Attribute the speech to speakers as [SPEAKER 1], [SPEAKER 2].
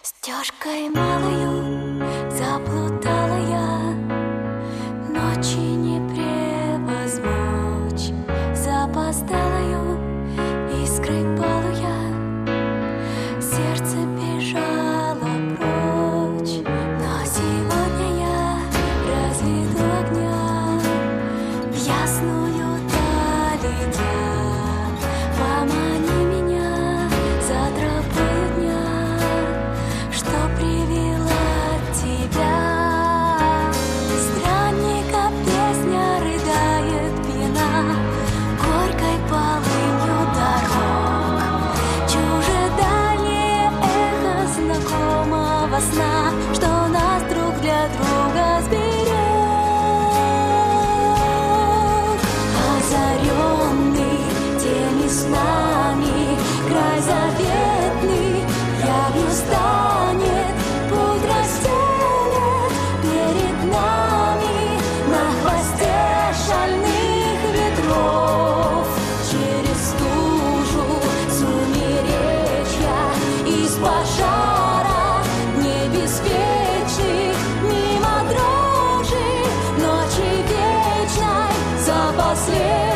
[SPEAKER 1] Стежкой малою заплутала я, ночи не превозмочь. Запоздалою искрой палу я, сердце бежало прочь. Но сегодня я разведу огня в ясную даль летя. Помани меня за тропою дня, что привела тебя. Странника песня рыдает пьяна горькой полынью дорог. Чужедальнее эхо знакомого сна, что нас друг для друга сберег. Озаренный теми снами, край заветный явью станет, путь расстелет перед нами на хвосте шальных ветров. Через стужу сумеречья, из пожара небеспечных, мимо дрожи ночи вечной, за последней